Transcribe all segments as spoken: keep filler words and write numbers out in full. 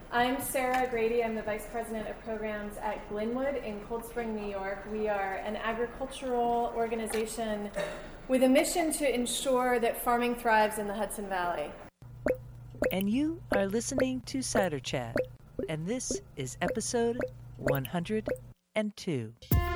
I'm Sarah Grady. I'm the Vice President of Programs at Glenwood in Cold Spring, New York. We are an agricultural organization with a mission to ensure that farming thrives in the Hudson Valley. And you are listening to Cider Chat, and this is episode one hundred two.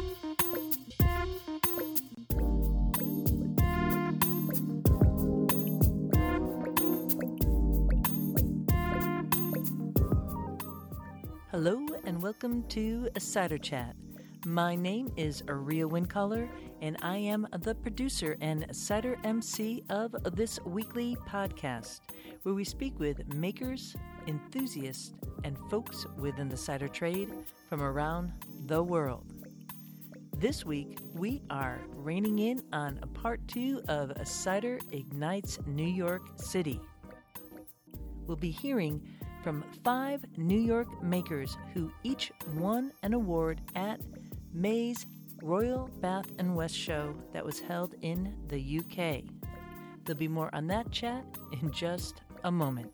Hello and welcome to a Cider Chat. My name is Aria Windcaller, and I am the producer and cider M C of this weekly podcast, where we speak with makers, enthusiasts, and folks within the cider trade from around the world. This week, we are reining in on part two of Cider Ignites New York City. We'll be hearing from five New York makers who each won an award at May's Royal Bath and West show that was held in the U K. There'll be more on that chat in just a moment.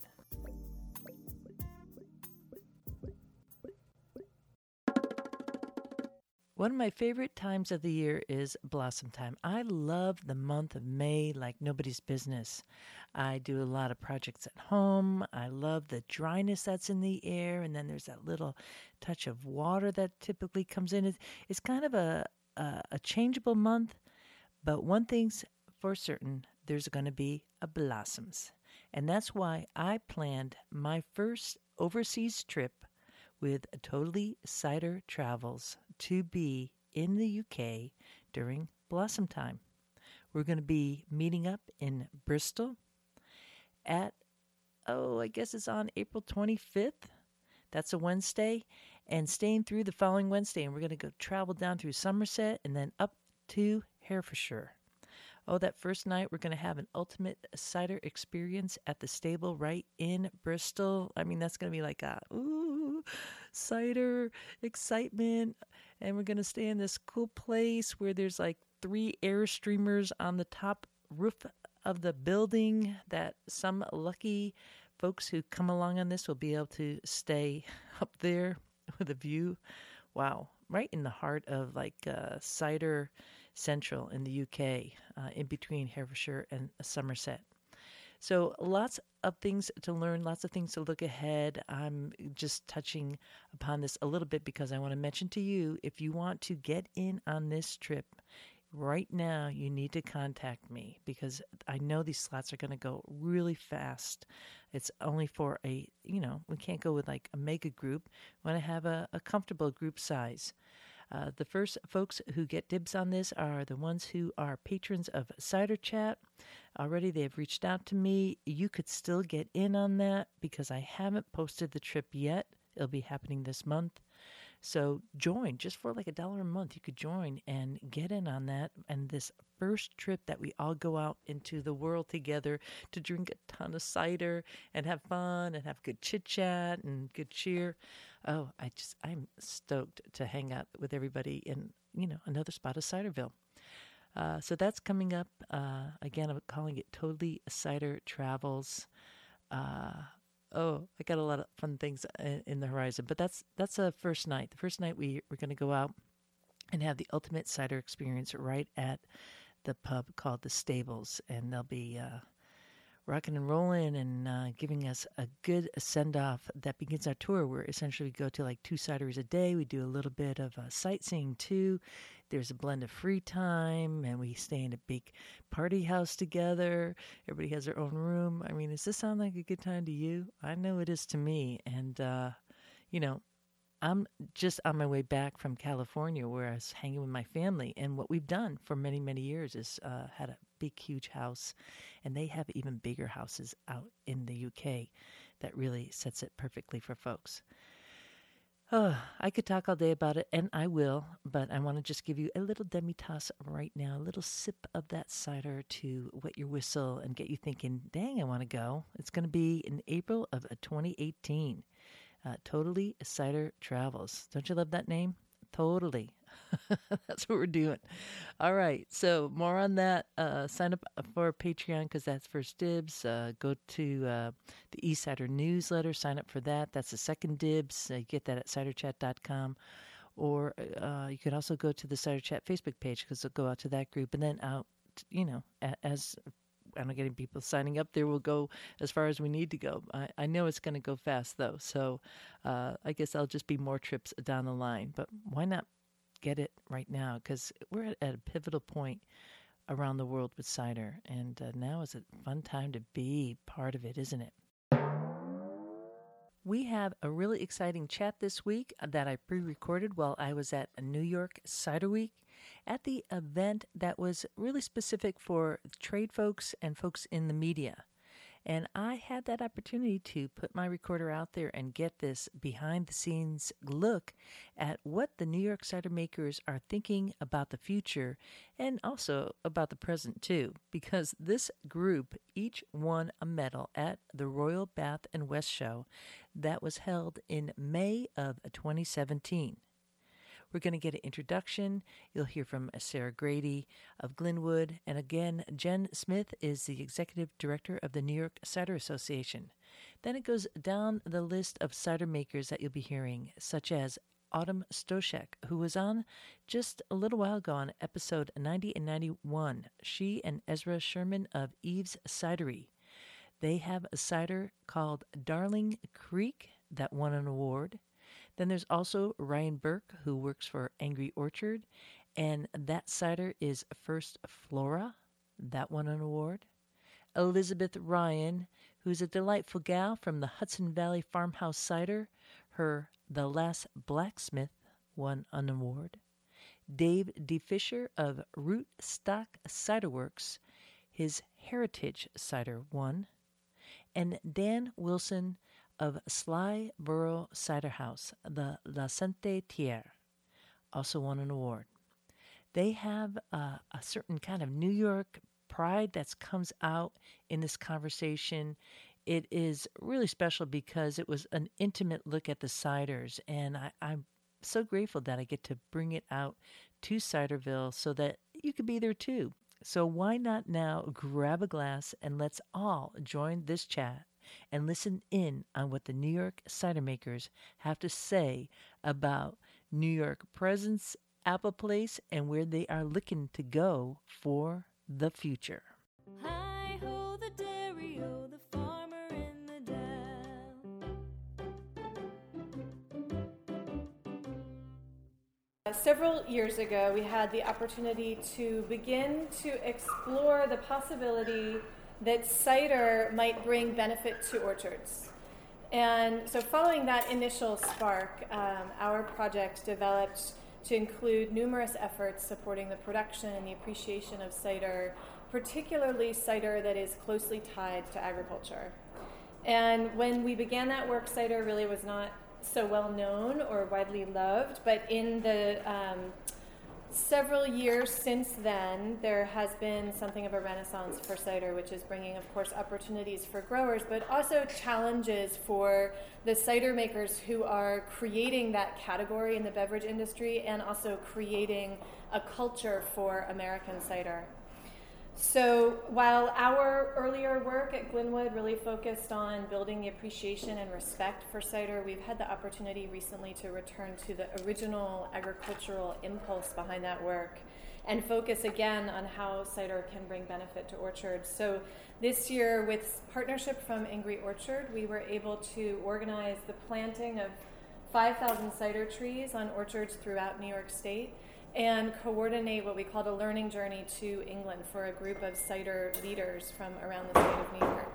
One of my favorite times of the year is blossom time. I love the month of May like nobody's business. I do a lot of projects at home. I love the dryness that's in the air, and then there's that little touch of water that typically comes in. It's, it's kind of a, a, a changeable month, but one thing's for certain, there's going to be a blossoms. And that's why I planned my first overseas trip with Totally Cider Travels to be in the U K during blossom time. We're going to be meeting up in Bristol at, oh, I guess it's on April twenty-fifth. That's a Wednesday, and staying through the following Wednesday. And we're going to go travel down through Somerset and then up to Herefordshire. Oh, that first night, we're going to have an ultimate cider experience at the stable right in Bristol. I mean, that's going to be like a, ooh, cider excitement. And we're going to stay in this cool place where there's like three air streamers on the top roof of the building that some lucky folks who come along on this will be able to stay up there with a view. Wow. Right in the heart of like uh, cider central in the U K, uh, in between Herefordshire and Somerset. So lots of things to learn, lots of things to look ahead. I'm just touching upon this a little bit because I want to mention to you, if you want to get in on this trip, right now you need to contact me because I know these slots are going to go really fast. It's only for a, you know, we can't go with like a mega group. We want to have a, a comfortable group size. Uh, the first folks who get dibs on this are the ones who are patrons of Cider Chat. Already they've reached out to me. You could still get in on that because I haven't posted the trip yet. It'll be happening this month. So join just for like a dollar a month. You could join and get in on that. And this first trip that we all go out into the world together to drink a ton of cider and have fun and have good chit chat and good cheer. Oh, I just, I'm stoked to hang out with everybody in, you know, another spot of Ciderville. Uh, so that's coming up. Uh, again, I'm calling it Totally Cider Travels. Uh, oh, I got a lot of fun things in, in the horizon, but that's, that's a first night. The first night we, we're going to go out and have the ultimate cider experience right at the pub called The Stables. And they'll be, uh, rocking and rolling and uh, giving us a good send-off that begins our tour, where essentially we go to like two cideries a day. We do a little bit of uh, sightseeing too. There's a blend of free time, and we stay in a big party house together. Everybody has their own room. I mean, does this sound like a good time to you? I know it is to me. And, uh, you know, I'm just on my way back from California where I was hanging with my family. And what we've done for many, many years is uh, had a big, huge house. And they have even bigger houses out in the U K that really sets it perfectly for folks. Oh, I could talk all day about it, and I will, but I want to just give you a little demi-tasse right now, a little sip of that cider to wet your whistle and get you thinking, dang, I want to go. It's going to be in April of twenty eighteen. Uh, Totally Cider Travels. Don't you love that name? Totally. That's what we're doing. All right. So more on that. Uh, sign up for Patreon because that's first dibs. Uh, go to uh, the eSider newsletter. Sign up for that. That's the second dibs. Uh, you get that at cider chat dot com. Or uh, you could also go to the Cider Chat Facebook page because it'll go out to that group. And then out, you know, as I'm not getting people signing up there, we'll go as far as we need to go. I, I know it's going to go fast, though. So uh, I guess I'll just be more trips down the line. But why not get it right now? Because we're at, at a pivotal point around the world with cider. And uh, now is a fun time to be part of it, isn't it? We have a really exciting chat this week that I pre-recorded while I was at New York Cider Week at the event that was really specific for trade folks and folks in the media. And I had that opportunity to put my recorder out there and get this behind-the-scenes look at what the New York cider makers are thinking about the future and also about the present, too, because this group each won a medal at the Royal Bath and West Show that was held in May of twenty seventeen. We're going to get an introduction. You'll hear from Sarah Grady of Glenwood. And again, Jen Smith is the executive director of the New York Cider Association. Then it goes down the list of cider makers that you'll be hearing, such as Autumn Stoshek, who was on just a little while ago on episode ninety and ninety-one. She and Ezra Sherman of Eve's Cidery. They have a cider called Darling Creek that won an award. Then there's also Ryan Burke, who works for Angry Orchard, and that cider is First Flora. That won an award. Elizabeth Ryan, who's a delightful gal from the Hudson Valley Farmhouse Cider. Her The Last Blacksmith won an award. Dave D. Fisher of Root Stock Cider Works, his Heritage Cider won. And Dan Wilson of Sly Borough Cider House, the La Sainte Terre, also won an award. They have uh, a certain kind of New York pride that comes out in this conversation. It is really special because it was an intimate look at the ciders, and I, I'm so grateful that I get to bring it out to Ciderville so that you could be there too. So why not now grab a glass and let's all join this chat and listen in on what the New York cider makers have to say about New York presence, Apple Place, and where they are looking to go for the future. Hi-ho, the dairy-o, the farmer in the dell. Several years ago, we had the opportunity to begin to explore the possibility that cider might bring benefit to orchards. And so following that initial spark, um, our project developed to include numerous efforts supporting the production and the appreciation of cider, particularly cider that is closely tied to agriculture. And when we began that work, cider really was not so well known or widely loved, but in the um, several years since then, there has been something of a renaissance for cider, which is bringing, of course, opportunities for growers, but also challenges for the cider makers who are creating that category in the beverage industry and also creating a culture for American cider. So while our earlier work at Glenwood really focused on building the appreciation and respect for cider, we've had the opportunity recently to return to the original agricultural impulse behind that work and focus again on how cider can bring benefit to orchards. So this year, with partnership from Angry Orchard, we were able to organize the planting of five thousand cider trees on orchards throughout New York State and coordinate what we called a learning journey to England for a group of cider leaders from around the state of New York.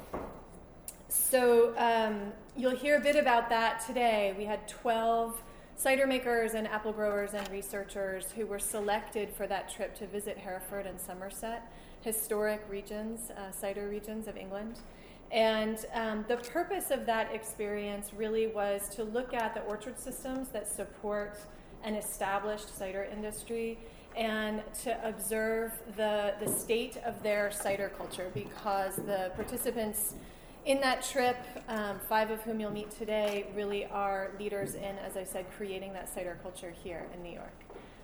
So um, you'll hear a bit about that today. We had twelve cider makers and apple growers and researchers who were selected for that trip to visit Hereford and Somerset, historic regions, uh, cider regions of England. And um, the purpose of that experience really was to look at the orchard systems that support an established cider industry and to observe the, the state of their cider culture, because the participants in that trip, um, five of whom you'll meet today, really are leaders in, as I said, creating that cider culture here in New York.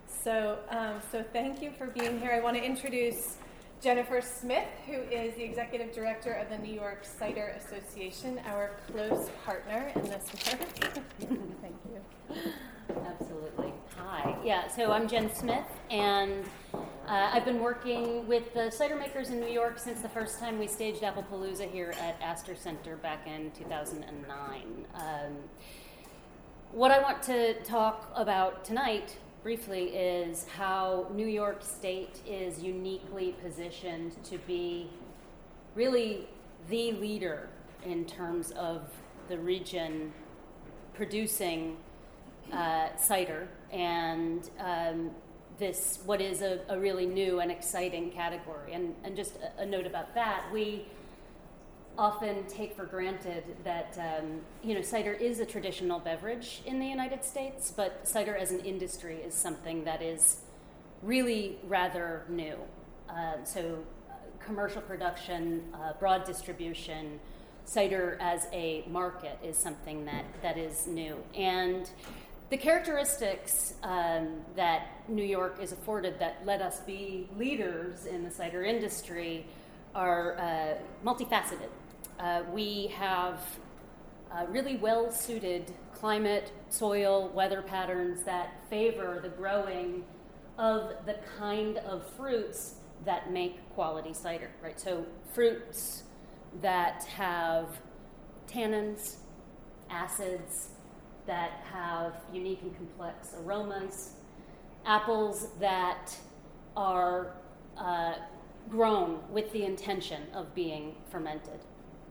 So, um, so thank you for being here. I want to introduce Jennifer Smith, who is the Executive Director of the New York Cider Association, our close partner in this work. Thank you. Absolutely. Hi. Yeah, so I'm Jen Smith, and uh, I've been working with the cider makers in New York since the first time we staged Applepalooza here at Astor Center back in two thousand nine. Um, what I want to talk about tonight briefly is how New York State is uniquely positioned to be really the leader in terms of the region producing uh, cider and um, this what is a, a really new and exciting category. And, and just a, a note about that, we often take for granted that um, you know cider is a traditional beverage in the United States, but cider as an industry is something that is really rather new. Uh, so uh, commercial production, uh, broad distribution, cider as a market is something that, that is new. And the characteristics um, that New York is afforded that let us be leaders in the cider industry are uh, multifaceted. Uh, we have uh, really well-suited climate, soil, weather patterns that favor the growing of the kind of fruits that make quality cider, right? So fruits that have tannins, acids, that have unique and complex aromas, apples that are uh, grown with the intention of being fermented.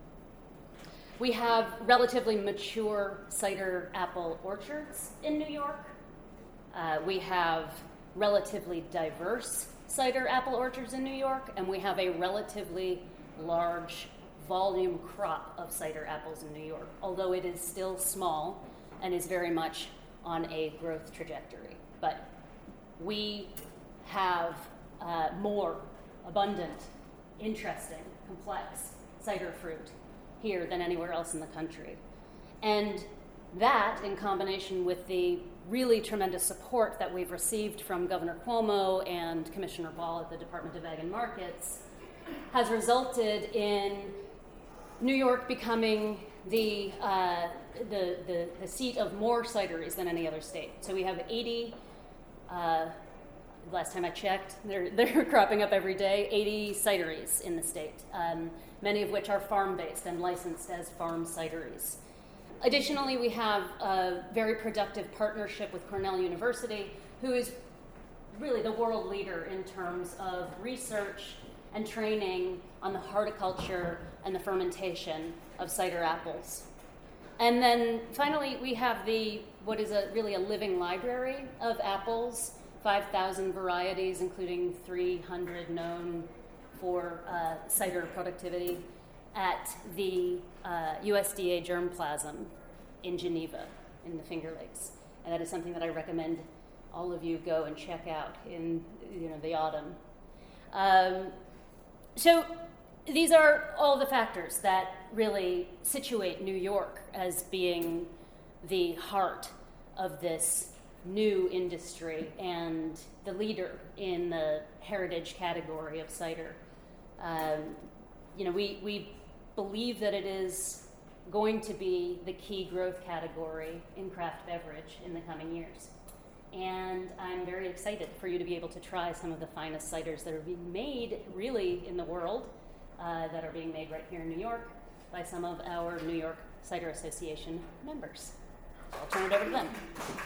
We have relatively mature cider apple orchards in New York. Uh, we have relatively diverse cider apple orchards in New York, and we have a relatively large volume crop of cider apples in New York, although it is still small and is very much on a growth trajectory. But we have uh, more abundant, interesting, complex cider fruit here than anywhere else in the country. And that, in combination with the really tremendous support that we've received from Governor Cuomo and Commissioner Ball at the Department of Ag and Markets, has resulted in New York becoming the, uh, the, the, the seat of more cideries than any other state. So we have eighty, uh, last time I checked, they're, they're cropping up every day, eighty cideries in the state, um, many of which are farm-based and licensed as farm cideries. Additionally, we have a very productive partnership with Cornell University, who is really the world leader in terms of research and training on the horticulture and the fermentation of cider apples. And then finally, we have the what is a really a living library of apples, five thousand varieties, including three hundred known for uh, cider productivity, at the uh, U S D A Germplasm in Geneva, in the Finger Lakes. And that is something that I recommend all of you go and check out in you know the autumn. Um, so these are all the factors that really situate New York as being the heart of this new industry and the leader in the heritage category of cider. Um, you know, we, we believe that it is going to be the key growth category in craft beverage in the coming years. And I'm very excited for you to be able to try some of the finest ciders that are being made really in the world, uh, that are being made right here in New York by some of our New York Cider Association members. So I'll turn it over to them.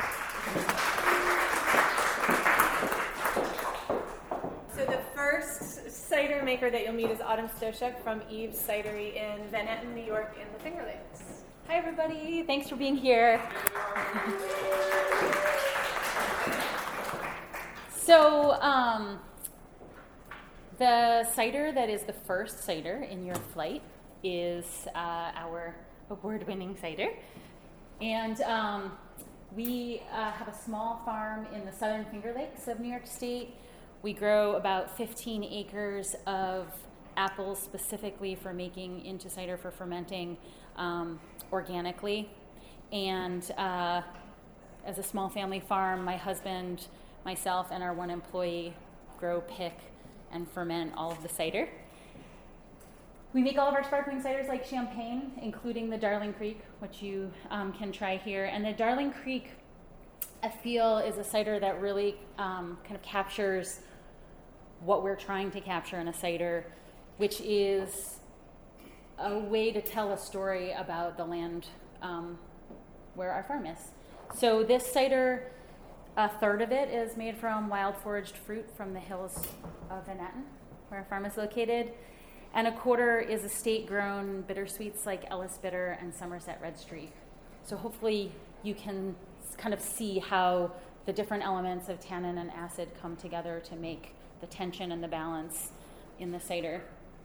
So the first cider maker that you'll meet is Autumn Stoshek from Eve's Cidery in Van Etten, New York, in the Finger Lakes. Hi, everybody. Thanks for being here. So, um, the cider that is the first cider in your flight is uh, our award-winning cider. And um, we uh, have a small farm in the southern Finger Lakes of New York State. We grow about fifteen acres of apples specifically for making into cider for fermenting um, organically. And uh, as a small family farm, my husband myself and our one employee grow, pick, and ferment all of the cider. We make all of our sparkling ciders like champagne, including the Darling Creek, which you um, can try here. And the Darling Creek, I feel, is a cider that really um, kind of captures what we're trying to capture in a cider, which is a way to tell a story about the land um, where our farm is. So this cider, a third of it is made from wild foraged fruit from the hills of Van Etten, where our farm is located. And a quarter is estate-grown bittersweets like Ellis Bitter and Somerset Red Streak. So hopefully you can kind of see how the different elements of tannin and acid come together to make the tension and the balance in the cider.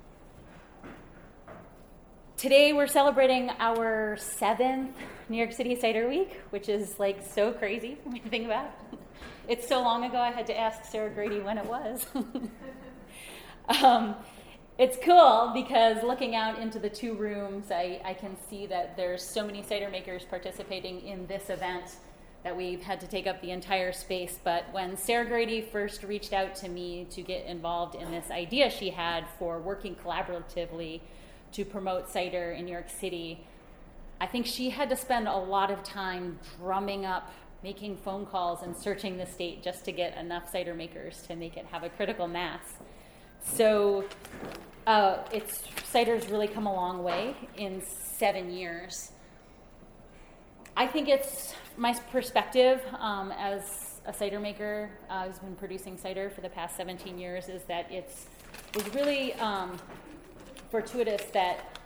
Today we're celebrating our seventh New York City Cider Week, which is like so crazy when you think about it. It's so long ago I had to ask Sarah Grady when it was. um, It's cool because looking out into the two rooms, I, I can see that there's so many cider makers participating in this event that we've had to take up the entire space. But when Sarah Grady first reached out to me to get involved in this idea she had for working collaboratively to promote cider in New York City, I think she had to spend a lot of time drumming up, making phone calls and searching the state just to get enough cider makers to make it have a critical mass. So uh, it's cider's really come a long way in seven years. I think it's my perspective um, as a cider maker uh, who's been producing cider for the past seventeen years is that it's it was really um, fortuitous that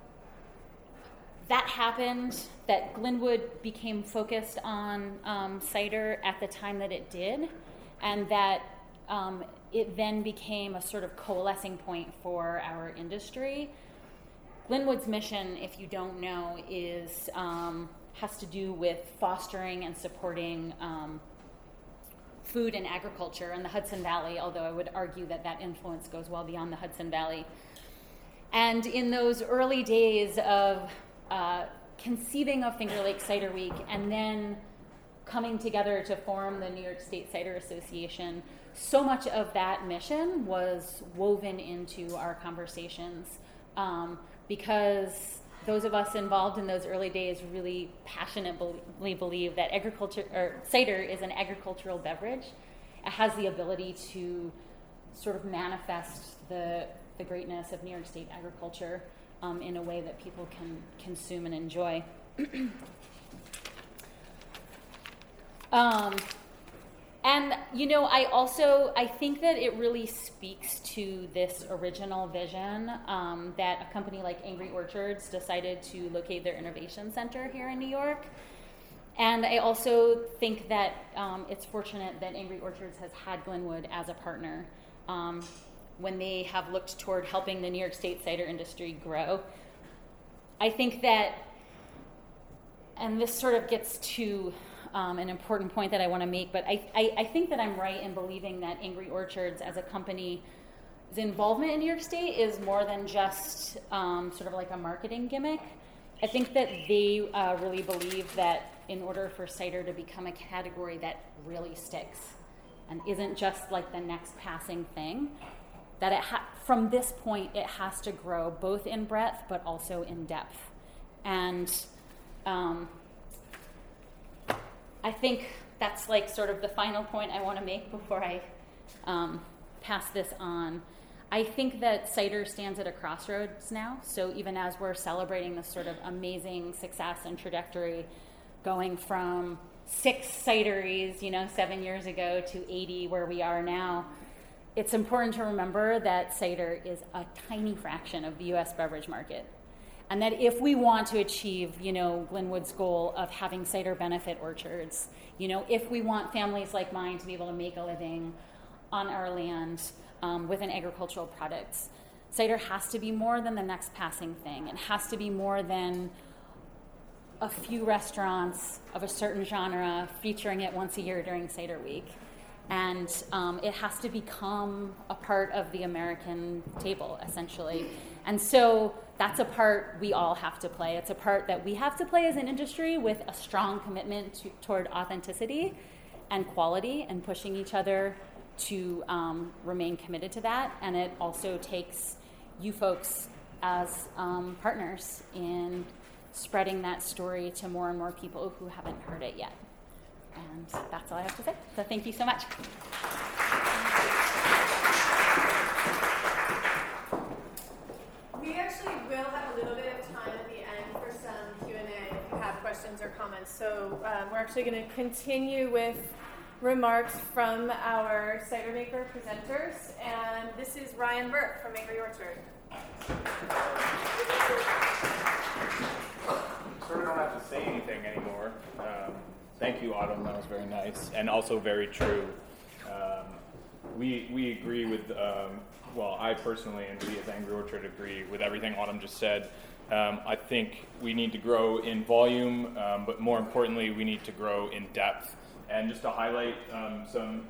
that happened, that Glenwood became focused on um, cider at the time that it did, and that um, it then became a sort of coalescing point for our industry. Glenwood's mission, if you don't know, is um, has to do with fostering and supporting um, food and agriculture in the Hudson Valley, although I would argue that that influence goes well beyond the Hudson Valley. And in those early days of uh, conceiving of Finger Lakes Cider Week and then coming together to form the New York State Cider Association, so much of that mission was woven into our conversations um, because those of us involved in those early days really passionately believe that agriculture or cider is an agricultural beverage. It has the ability to sort of manifest the the greatness of New York State agriculture um, in a way that people can consume and enjoy. um, And, you know, I also, I think that it really speaks to this original vision um, that a company like Angry Orchards decided to locate their innovation center here in New York. And I also think that um, it's fortunate that Angry Orchards has had Glenwood as a partner um, when they have looked toward helping the New York State cider industry grow. I think that, and this sort of gets to Um, an important point that I want to make, but I, I, I think that I'm right in believing that Angry Orchards as a company's involvement in New York State is more than just um, sort of like a marketing gimmick. I think that they uh, really believe that in order for cider to become a category that really sticks and isn't just like the next passing thing, that it ha- from this point it has to grow both in breadth but also in depth. And um, I think that's like sort of the final point I want to make before I um, pass this on. I think that cider stands at a crossroads now. So even as we're celebrating this sort of amazing success and trajectory, going from six cideries, you know, seven years ago to eighty where we are now, it's important to remember that cider is a tiny fraction of the U S beverage market. And that if we want to achieve, you know, Glenwood's goal of having cider benefit orchards, you know, if we want families like mine to be able to make a living on our land um, with an agricultural products, cider has to be more than the next passing thing. It has to be more than a few restaurants of a certain genre featuring it once a year during Cider Week. And um, it has to become a part of the American table, essentially. And so that's a part we all have to play. It's a part that we have to play as an industry with a strong commitment to, toward authenticity and quality and pushing each other to um, remain committed to that. And it also takes you folks as um, partners in spreading that story to more and more people who haven't heard it yet. And that's all I have to say. So thank you so much. We actually will have a little bit of time at the end for some Q and A if you have questions or comments. So um, we're actually going to continue with remarks from our cider maker presenters. And this is Ryan Burke from Angry Orchard. Sort of don't have to say anything anymore. Um, thank you, Autumn. That was very nice and also very true. Um, we we agree with, um, well, I personally and we as Angry Orchard agree with everything Autumn just said. Um, I think we need to grow in volume, um, but more importantly, we need to grow in depth. And just to highlight um, some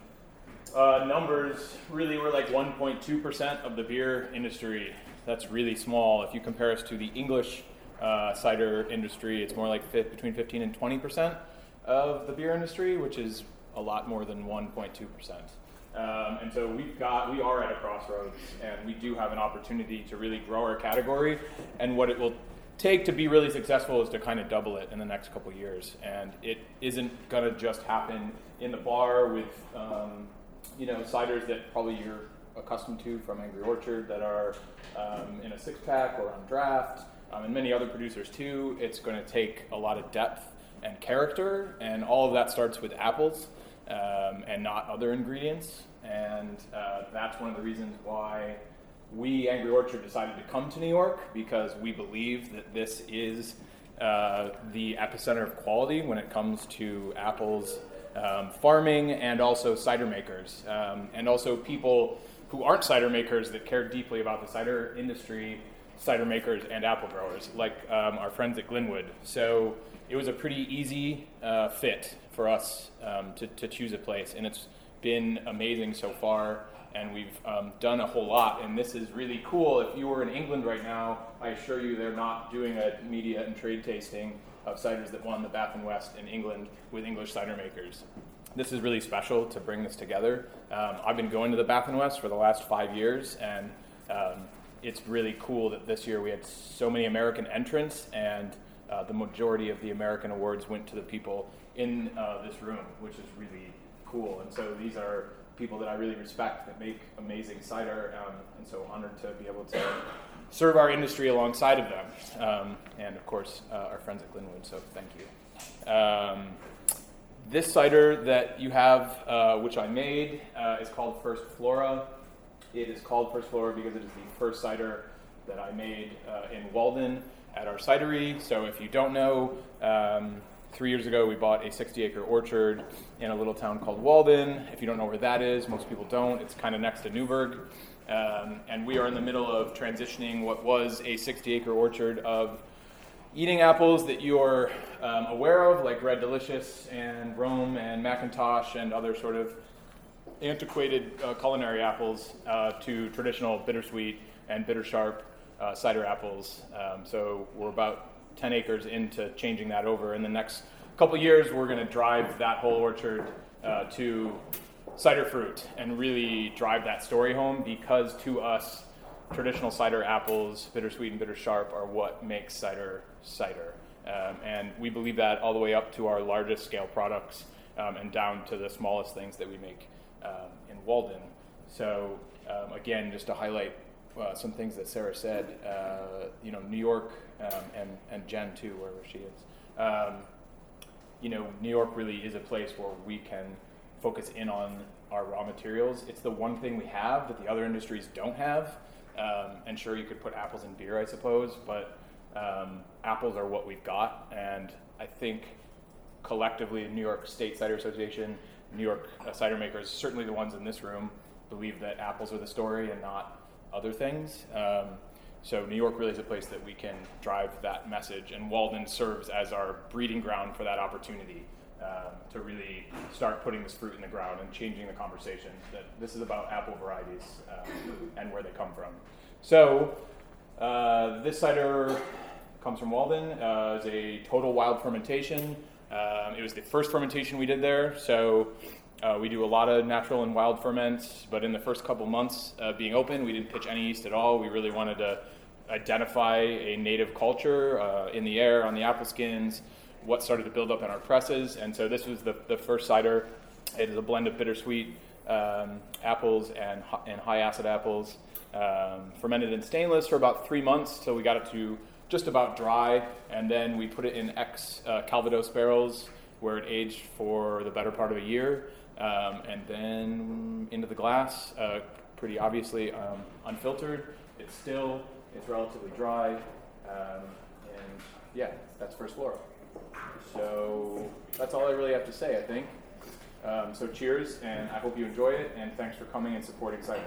uh, numbers, really we're like one point two percent of the beer industry. That's really small. If you compare us to the English uh, cider industry, it's more like fit, between fifteen and twenty percent of the beer industry, which is a lot more than one point two percent. Um, and so we've got, we are at a crossroads, and we do have an opportunity to really grow our category. And what it will take to be really successful is to kind of double it in the next couple years. And it isn't going to just happen in the bar with, um, you know, ciders that probably you're accustomed to from Angry Orchard that are um, in a six-pack or on draft, um, and many other producers too. It's going to take a lot of depth and character, and all of that starts with apples um, and not other ingredients. And uh, that's one of the reasons why we, Angry Orchard, decided to come to New York, because we believe that this is uh, the epicenter of quality when it comes to apples um, farming and also cider makers, um, and also people who aren't cider makers that care deeply about the cider industry, cider makers and apple growers, like um, our friends at Glenwood. So it was a pretty easy uh, fit for us um, to, to choose a place, and it's been amazing so far, and we've um, done a whole lot, and this is really cool. If you were in England right now, I assure you they're not doing a media and trade tasting of ciders that won the Bath and West in England with English cider makers. This is really special to bring this together. Um, I've been going to the Bath and West for the last five years, and um, it's really cool that this year we had so many American entrants, and uh, the majority of the American awards went to the people in uh, this room, which is really cool. And so these are people that I really respect that make amazing cider, um, and so honored to be able to serve our industry alongside of them. Um, and of course, uh, our friends at Glenwood, so thank you. Um, This cider that you have, uh, which I made, uh, is called First Flora. It is called First Flora because it is the first cider that I made uh, in Walden at our cidery. So if you don't know, um, three years ago we bought a sixty-acre orchard in a little town called Walden. If you don't know where that is, most people don't. It's kind of next to Newburgh. Um, and we are in the middle of transitioning what was a sixty-acre orchard of eating apples that you're um, aware of, like Red Delicious and Rome and Macintosh and other sort of antiquated uh, culinary apples, uh, to traditional bittersweet and bitter sharp uh, cider apples. Um, so we're about ten acres into changing that over. In the next couple years, we're going to drive that whole orchard uh, to cider fruit and really drive that story home, because to us, traditional cider apples, bittersweet and bitter sharp, are what makes cider cider. Um, and we believe that all the way up to our largest scale products um, and down to the smallest things that we make um, in Walden. So um, again, just to highlight uh, some things that Sarah said, uh, you know, New York um, and, and Jen too, wherever she is. Um, you know, New York really is a place where we can focus in on our raw materials. It's the one thing we have that the other industries don't have. Um, and sure, you could put apples in beer, I suppose, but um, apples are what we've got. And I think collectively, New York State Cider Association, New York uh, cider makers, certainly the ones in this room, believe that apples are the story and not other things. Um, so New York really is a place that we can drive that message, and Walden serves as our breeding ground for that opportunity um, to really start putting this fruit in the ground and changing the conversation that this is about apple varieties um, and where they come from. So uh, this cider comes from Walden. Uh, it's a total wild fermentation. Um, it was the first fermentation we did there, so uh, we do a lot of natural and wild ferments, but in the first couple months of being open, we didn't pitch any yeast at all. We really wanted to identify a native culture uh, in the air, on the apple skins, what started to build up in our presses, and so this was the, the first cider. It is a blend of bittersweet um, apples and, and high acid apples, um, fermented in stainless for about three months till we got it to just about dry, and then we put it in ex uh, Calvados barrels where it aged for the better part of a year, um, and then into the glass, uh, pretty obviously um, unfiltered. It's still, it's relatively dry, um, and yeah, that's First Floral. So that's all I really have to say, I think. Um, so cheers, and I hope you enjoy it, and thanks for coming and supporting Cider.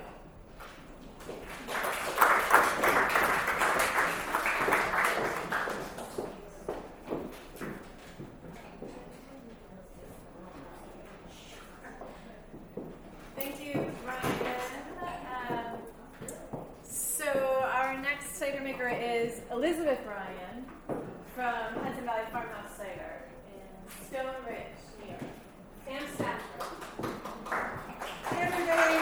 Thank you, Ryan. Um, so our next cider maker is Elizabeth Ryan from Hudson Valley Farmhouse Cider in Stone Ridge, New York. Sam Stafford. Hey, everybody.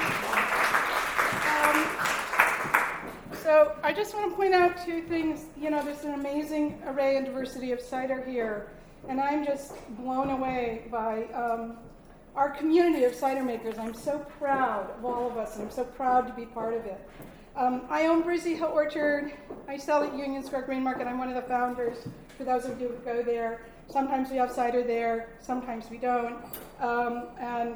Um, so I just want to point out two things. You know, there's an amazing array and diversity of cider here, and I'm just blown away by um, our community of cider makers. I'm so proud of all of us, and I'm so proud to be part of it. Um, I own Breezy Hill Orchard. I sell at Union Square Green Market. I'm one of the founders, for those of you who go there. Sometimes we have cider there, sometimes we don't. Um, and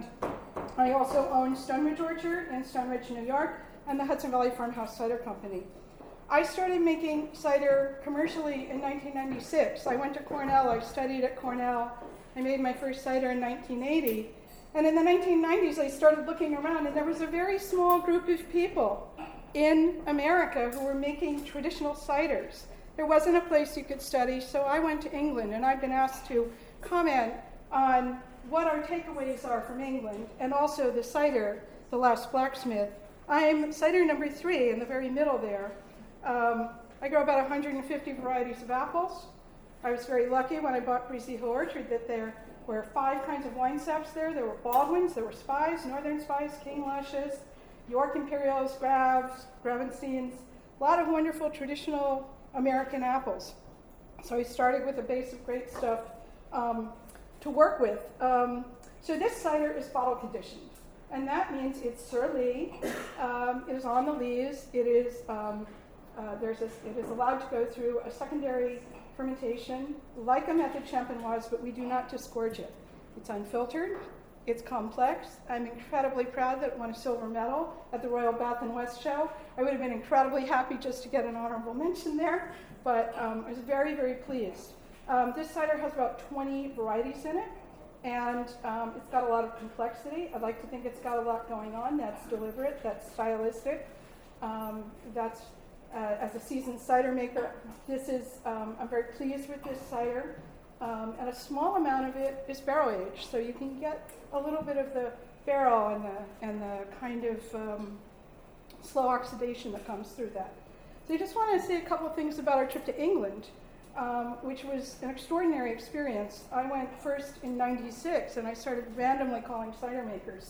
I also own Stone Ridge Orchard in Stone Ridge, New York, and the Hudson Valley Farmhouse Cider Company. I started making cider commercially in nineteen ninety-six. I went to Cornell, I studied at Cornell. I made my first cider in nineteen eighty. And in the nineteen nineties, I started looking around, and there was a very small group of people in America who were making traditional ciders. There wasn't a place you could study, so I went to England, and I've been asked to comment on what our takeaways are from England, and also the cider, The Last Blacksmith. I'm cider number three in the very middle there. Um, I grow about one hundred fifty varieties of apples. I was very lucky when I bought Breezy Hill Orchard that there were five kinds of wine saps there. There were Baldwins, there were Spies, Northern Spies, King Luscious, York Imperials, Gravs, Gravensteins, a lot of wonderful traditional American apples. So I started with a base of great stuff um, to work with. Um, so this cider is bottle conditioned, and that means it's sur lie. Um, it is on the lees. It is um, uh, there's a, it is allowed to go through a secondary fermentation like a method champenoise, but we do not disgorge it. It's unfiltered. It's complex. I'm incredibly proud that it won a silver medal at the Royal Bath and West Show. I would have been incredibly happy just to get an honorable mention there, but um, I was very, very pleased. Um, this cider has about twenty varieties in it, and um, it's got a lot of complexity. I'd like to think it's got a lot going on. That's deliberate, that's stylistic. Um, that's, uh, as a seasoned cider maker, this is, um, I'm very pleased with this cider. Um, and a small amount of it is barrel aged, so you can get a little bit of the barrel and the and the kind of um, slow oxidation that comes through that. So I just want to say a couple of things about our trip to England, um, which was an extraordinary experience. I went first in ninety-six, and I started randomly calling cider makers.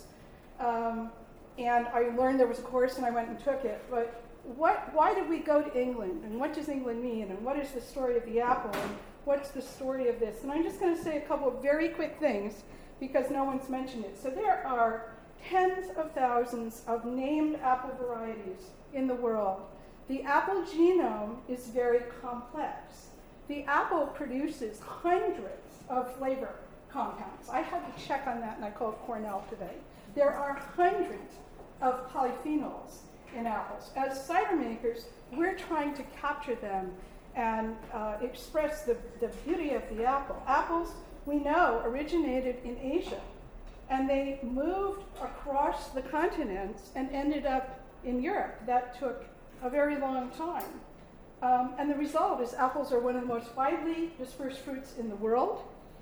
Um, and I learned there was a course, and I went and took it. But what? Why did we go to England, and what does England mean, and what is the story of the apple, and what's the story of this? And I'm just going to say a couple of very quick things because no one's mentioned it. So there are tens of thousands of named apple varieties in the world. The apple genome is very complex. The apple produces hundreds of flavor compounds. I had to check on that, and I called Cornell today. There are hundreds of polyphenols in apples. As cider makers, we're trying to capture them and uh, express the, the beauty of the apple. Apples, we know, originated in Asia, and they moved across the continents and ended up in Europe. That took a very long time. Um, and the result is apples are one of the most widely dispersed fruits in the world,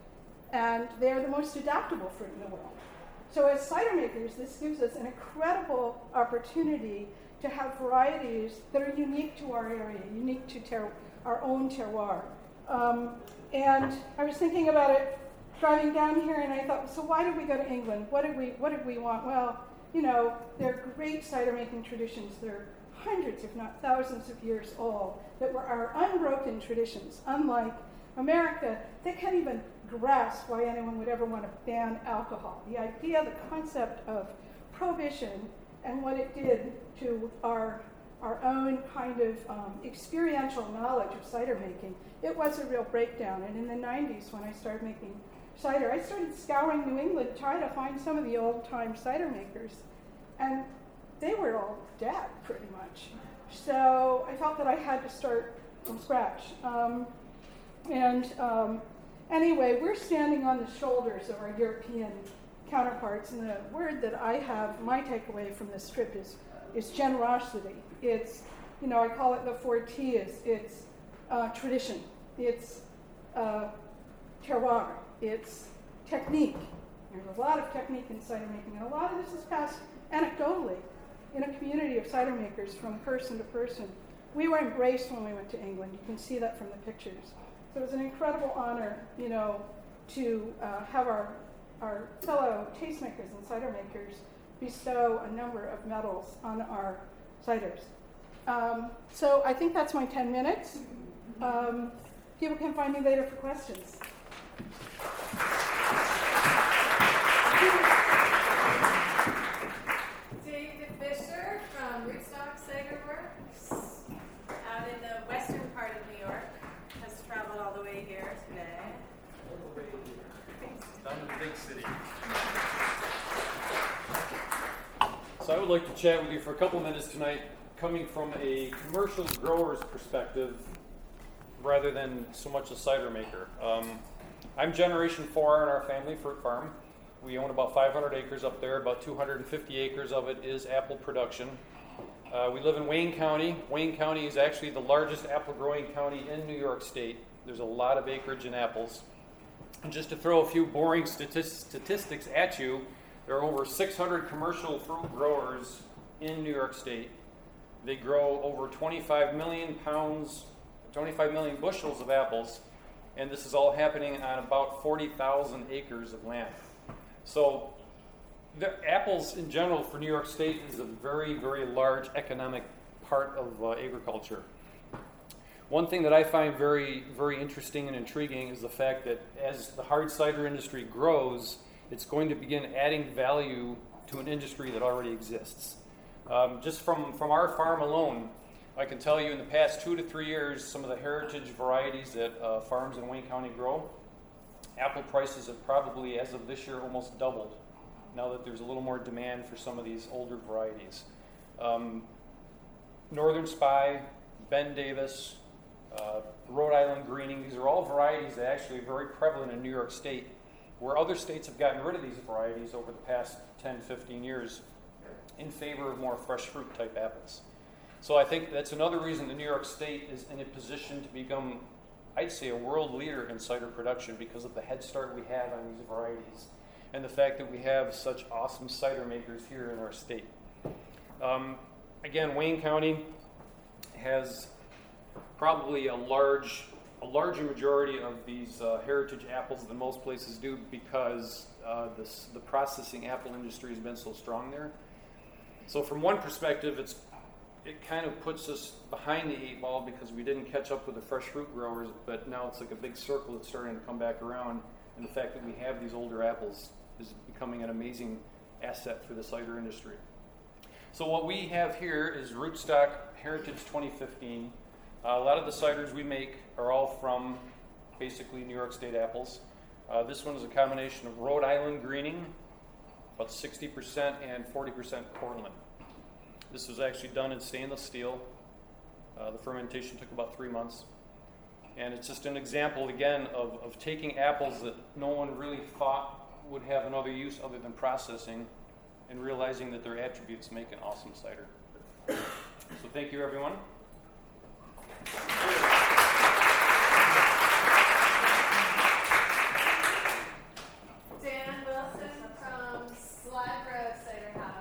and they're the most adaptable fruit in the world. So as cider makers, this gives us an incredible opportunity to have varieties that are unique to our area, unique to ter- our own terroir. Um, and I was thinking about it driving down here, and I thought, so why did we go to England? What did we What did we want? Well, you know, they're great cider making traditions. They're hundreds, if not thousands, of years old that were our unbroken traditions. Unlike America, they can't even grasp why anyone would ever want to ban alcohol. The idea, the concept of prohibition and what it did to our our own kind of um, experiential knowledge of cider making, it was a real breakdown. And in the nineties, when I started making cider, I started scouring New England trying to find some of the old-time cider makers. And they were all dead, pretty much. So I felt that I had to start from scratch. Um, and um, anyway, we're standing on the shoulders of our European counterparts, and the word that I have, my takeaway from this trip is, is generosity. It's, you know, I call it the four T's. It's uh, tradition. It's uh, terroir. It's technique. There's a lot of technique in cider making, and a lot of this is passed anecdotally in a community of cider makers from person to person. We were embraced when we went to England. You can see that from the pictures. So it was an incredible honor, you know, to uh, have our our fellow tastemakers and cider makers bestow a number of medals on our ciders. Um, so I think that's my ten minutes. Um, people can find me later for questions. David Fisher from Rootstock Cider Works, out in the western part of New York, has traveled all the way here today. Down to the big city. So I would like to chat with you for a couple minutes tonight, coming from a commercial grower's perspective rather than so much a cider maker. Um, I'm generation four in our family fruit farm. We own about five hundred acres up there. About two hundred fifty acres of it is apple production. Uh, we live in Wayne County. Wayne County is actually the largest apple growing county in New York State. There's a lot of acreage in apples. And just to throw a few boring statist- statistics at you, there are over six hundred commercial fruit growers in New York State. They grow over twenty-five million pounds, twenty-five million bushels of apples, and this is all happening on about forty thousand acres of land. So the apples in general for New York State is a very, very large economic part of uh, agriculture. One thing that I find very, very interesting and intriguing is the fact that as the hard cider industry grows, it's going to begin adding value to an industry that already exists. Um, just from, from our farm alone, I can tell you in the past two to three years, some of the heritage varieties that uh, farms in Wayne County grow, apple prices have probably, as of this year, almost doubled now that there's a little more demand for some of these older varieties. Um, Northern Spy, Ben Davis, uh, Rhode Island Greening, these are all varieties that actually are very prevalent in New York State, where other states have gotten rid of these varieties over the past ten, fifteen years in favor of more fresh fruit type apples. So I think that's another reason that New York State is in a position to become, I'd say, a world leader in cider production because of the head start we have on these varieties and the fact that we have such awesome cider makers here in our state. Um, again, Wayne County has probably a large, a larger majority of these uh, heritage apples than most places do because uh, this, the processing apple industry has been so strong there. So from one perspective, it's it kind of puts us behind the eight ball because we didn't catch up with the fresh fruit growers, but now it's like a big circle that's starting to come back around, and the fact that we have these older apples is becoming an amazing asset for the cider industry. So what we have here is Rootstock Heritage twenty fifteen. Uh, a lot of the ciders we make are all from basically New York State apples. Uh, this one is a combination of Rhode Island Greening, about sixty percent, and forty percent Portland. This was actually done in stainless steel. Uh, the fermentation took about three months. And it's just an example, again, of, of taking apples that no one really thought would have another use other than processing and realizing that their attributes make an awesome cider. So thank you, everyone. Dan Wilson from Slide Road Cider House.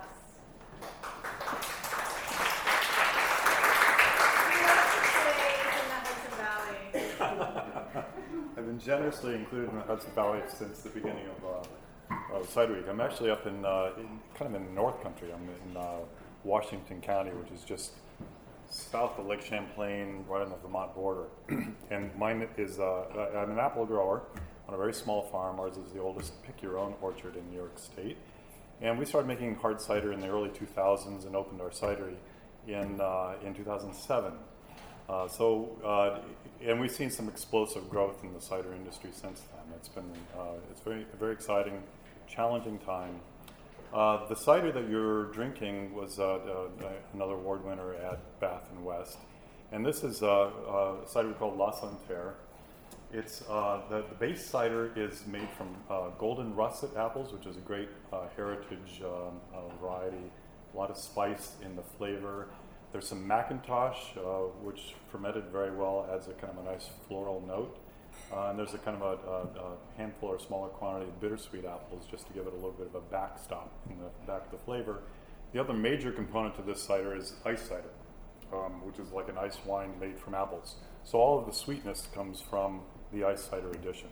I've been generously included in the Hudson Valley since the beginning of, uh, of Cider Week. I'm actually up in, uh, in kind of in the North Country. I'm in uh, Washington County, which is just south of Lake Champlain, right on the Vermont border. And mine is, uh, I'm an apple grower on a very small farm. Ours is the oldest pick-your-own orchard in New York State. And we started making hard cider in the early two thousands and opened our cidery in uh, in two thousand seven. Uh, so, uh, and we've seen some explosive growth in the cider industry since then. It's been uh, it's very a very exciting, challenging time. Uh, the cider that you're drinking was uh, uh, another award winner at Bath and West, and this is uh, a cider called La Santerre. It's uh, the, the base cider is made from uh, golden russet apples, which is a great uh, heritage um, uh, variety. A lot of spice in the flavor. There's some Macintosh, uh, which fermented very well, adds a kind of a nice floral note. Uh, and there's a kind of a, a, a handful or smaller quantity of bittersweet apples, just to give it a little bit of a backstop in the back of the flavor. The other major component to this cider is ice cider, um, which is like an ice wine made from apples. So all of the sweetness comes from the ice cider addition.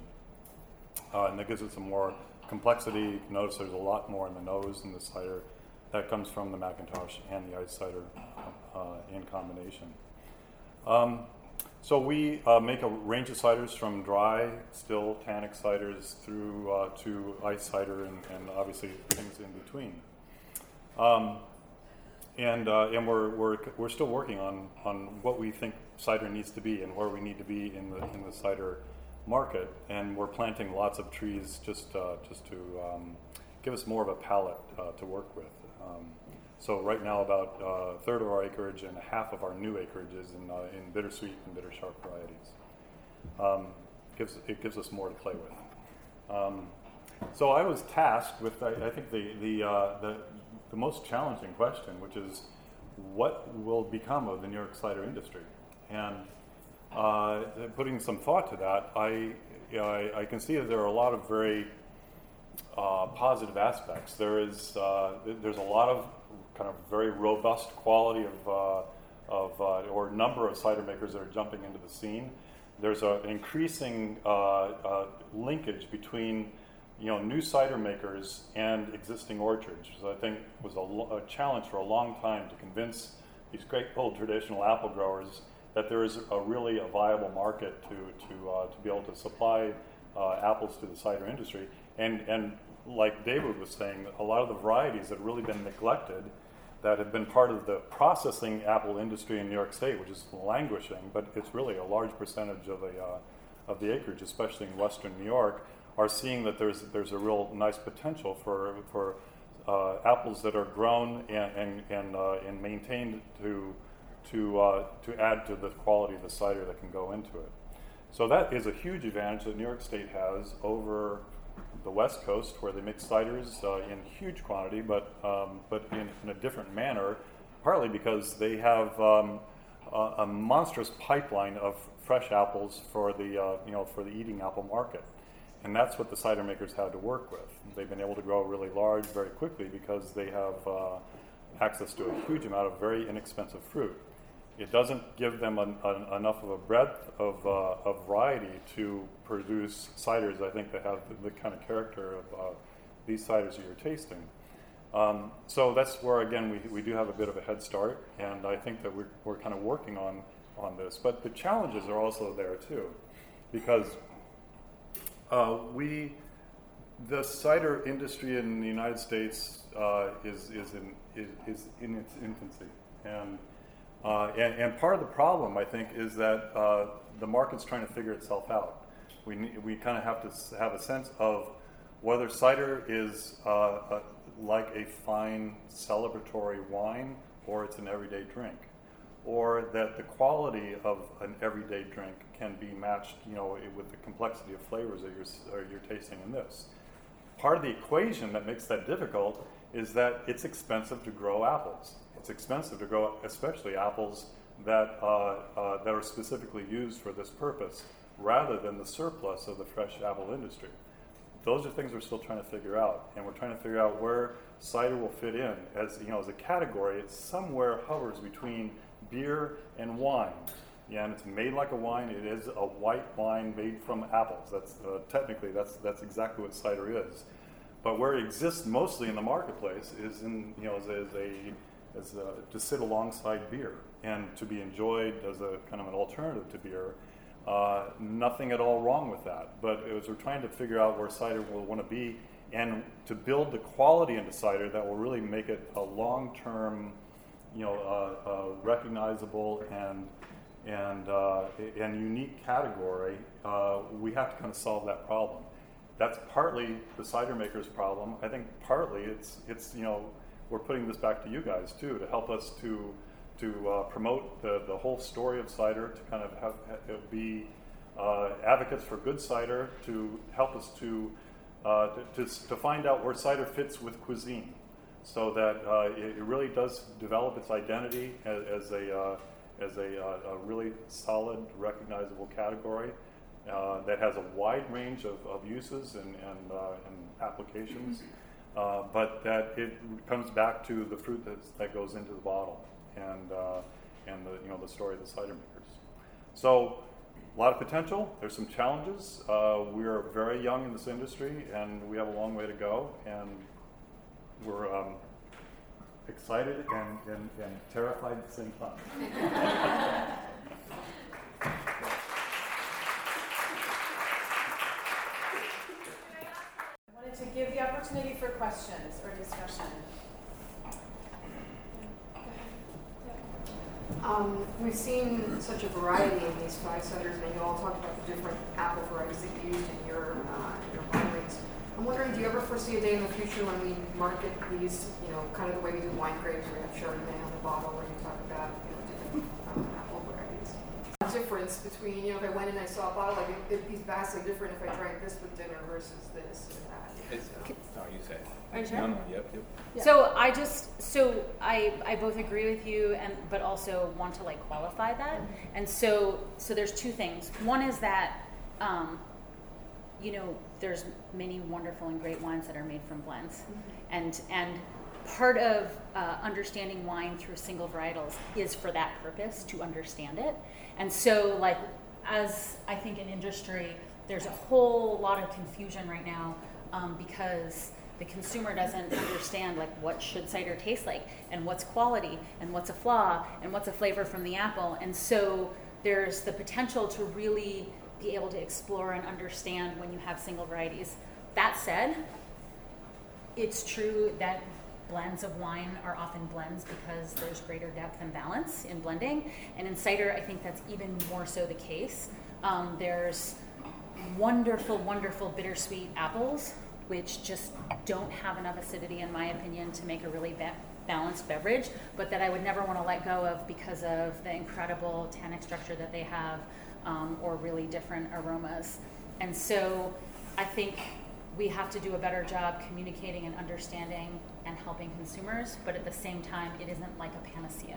Uh, and that gives it some more complexity. You can notice there's a lot more in the nose in the cider. That comes from the Macintosh and the ice cider uh, in combination. Um, so we uh, make a range of ciders from dry, still, tannic ciders through uh, to ice cider and, and obviously things in between. Um, and uh, and we're, we're we're still working on, on what we think cider needs to be and where we need to be in the in the cider market. And we're planting lots of trees just uh, just to um, give us more of a palette uh, to work with. Um, so right now, about uh, a third of our acreage and half of our new acreage is in, uh, in bittersweet and bitter sharp varieties. Um, gives it gives us more to play with. Um, so I was tasked with, I, I think, the the, uh, the the most challenging question, which is what will become of the New York cider industry. And uh, putting some thought to that, I, you know, I I can see that there are a lot of very Uh, positive aspects. There is uh, th- there's a lot of kind of very robust quality of uh, of uh, or number of cider makers that are jumping into the scene. There's a, an increasing uh, uh, linkage between you know new cider makers and existing orchards, which I think was a, lo- a challenge for a long time to convince these great old traditional apple growers that there is a really a viable market to to uh, to be able to supply uh, apples to the cider industry. And and like David was saying, a lot of the varieties that have really been neglected, that have been part of the processing apple industry in New York State, which is languishing, but it's really a large percentage of a uh, of the acreage, especially in western New York, are seeing that there's there's a real nice potential for for uh, apples that are grown and and and, uh, and maintained to to uh, to add to the quality of the cider that can go into it. So that is a huge advantage that New York State has over the West Coast, where they make ciders uh, in huge quantity, but um, but in, in a different manner, partly because they have um, a, a monstrous pipeline of fresh apples for the uh, you know for the eating apple market, and that's what the cider makers had to work with. They've been able to grow really large very quickly because they have uh, access to a huge amount of very inexpensive fruit. It doesn't give them an, an, enough of a breadth of, uh, of variety to produce ciders, I think, that have the, the kind of character of uh, these ciders that you're tasting. Um, so that's where, again, we, we do have a bit of a head start, and I think that we're, we're kind of working on, on this. But the challenges are also there, too, because uh, we, the cider industry in the United States uh, is, is, in, is, is in its infancy. And Uh, and, and part of the problem, I think, is that uh, the market's trying to figure itself out. We ne- we kind of have to s- have a sense of whether cider is uh, a, like a fine celebratory wine or it's an everyday drink, or that the quality of an everyday drink can be matched, you know, with the complexity of flavors that you're or you're tasting in this. Part of the equation that makes that difficult is that it's expensive to grow apples. It's expensive to grow, especially apples that uh, uh, that are specifically used for this purpose, rather than the surplus of the fresh apple industry. Those are things we're still trying to figure out, and we're trying to figure out where cider will fit in. As you know, as a category, it somewhere hovers between beer and wine. and it's made like a wine. It is a white wine made from apples. That's uh, technically that's that's exactly what cider is. But where it exists mostly in the marketplace is in you know as, as a as a, to sit alongside beer and to be enjoyed as a kind of an alternative to beer. Uh, nothing at all wrong with that. But as we're trying to figure out where cider will want to be, and to build the quality into cider that will really make it a long-term, you know, uh, uh, recognizable and and uh, and unique category, uh, we have to kind of solve that problem. That's partly the cider maker's problem. I think partly it's it's you know we're putting this back to you guys too to help us to to uh, promote the, the whole story of cider, to kind of have, have be uh, advocates for good cider, to help us to, uh, to, to to find out where cider fits with cuisine, so that uh, it, it really does develop its identity as, as a uh, as a, uh, a really solid, recognizable category uh, that has a wide range of, of uses and and, uh, and applications, uh, but that it comes back to the fruit that's, that goes into the bottle. And uh, and the you know the story of the cider makers. So a lot of potential. There's some challenges. Uh, we're very young in this industry, and we have a long way to go. And we're um, excited and, and, and terrified at the same time. I wanted to give the opportunity for questions or discussion. Um, we've seen such a variety in these five ciders, and you all talked about the different apple varieties that you used in your uh, in your wineries. I'm wondering, do you ever foresee a day in the future when we market these, you know, kind of the way we do wine grapes, where we have Chardonnay on the bottle, where you talk about, you know, different um, apple varieties? The difference between, you know, if I went and I saw a bottle, like it, it'd be vastly different if I drank this with dinner versus this or that. It's, no, you say. Are you sure? No, no, yep, yep. Yeah. So I just so I I both agree with you and but also want to like qualify that. And so so there's two things. One is that um, you know there's many wonderful and great wines that are made from blends, mm-hmm. and and part of uh, understanding wine through single varietals is for that purpose, to understand it. And so like as I think in industry there's a whole lot of confusion right now um, because the consumer doesn't understand like what should cider taste like and what's quality and what's a flaw and what's a flavor from the apple. And so there's the potential to really be able to explore and understand when you have single varieties. That said, it's true that blends of wine are often blends because there's greater depth and balance in blending. And in cider, I think that's even more so the case. Um, there's wonderful, wonderful bittersweet apples which just don't have enough acidity, in my opinion, to make a really ba- balanced beverage, but that I would never want to let go of because of the incredible tannic structure that they have, um, or really different aromas. And so I think we have to do a better job communicating and understanding and helping consumers, but at the same time, it isn't like a panacea.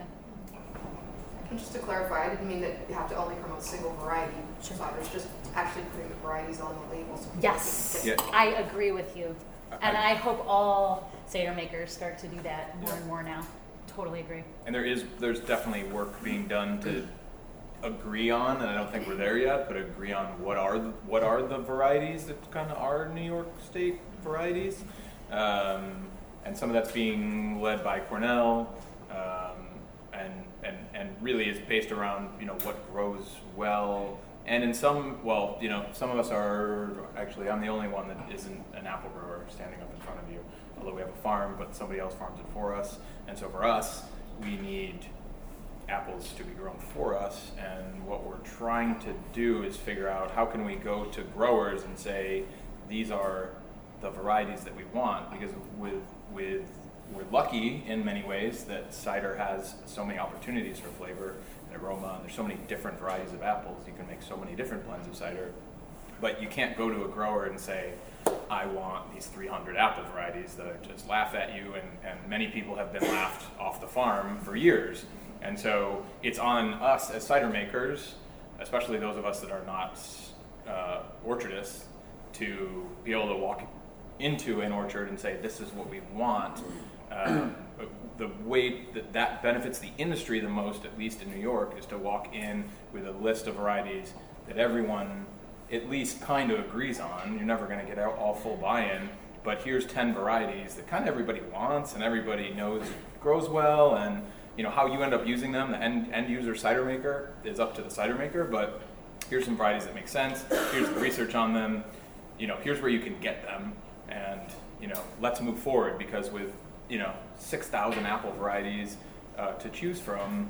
And just to clarify, I didn't mean that you have to only promote single variety ciders, just actually putting the varieties on the label. So yes, yeah. I agree with you. And I, I hope all cider makers start to do that more yeah. and more now. Totally agree. And there is, there's definitely work being done to agree on, and I don't think we're there yet, but agree on what are the, what are the varieties that kind of are New York State varieties. Um, and some of that's being led by Cornell. Um, and and and really is based around, you know, what grows well. And in some, well, you know, some of us are, actually, I'm the only one that isn't an apple grower standing up in front of you, although we have a farm, but somebody else farms it for us. And so for us, we need apples to be grown for us. And what we're trying to do is figure out how can we go to growers and say, these are the varieties that we want, because with with we're lucky in many ways that cider has so many opportunities for flavor and aroma, and there's so many different varieties of apples. You can make so many different blends of cider, but you can't go to a grower and say, I want these three hundred apple varieties that just laugh at you, and, and many people have been laughed off the farm for years. And so it's on us as cider makers, especially those of us that are not uh, orchardists, to be able to walk into an orchard and say, this is what we want. Uh, the way that that benefits the industry the most, at least in New York, is to walk in with a list of varieties that everyone at least kind of agrees on. You're never going to get all full buy-in, but here's ten varieties that kind of everybody wants and everybody knows grows well, and you know how you end up using them. The end, end user cider maker is up to the cider maker, but here's some varieties that make sense. Here's the research on them. You know, here's where you can get them, and you know, let's move forward, because with you know six thousand apple varieties uh, to choose from,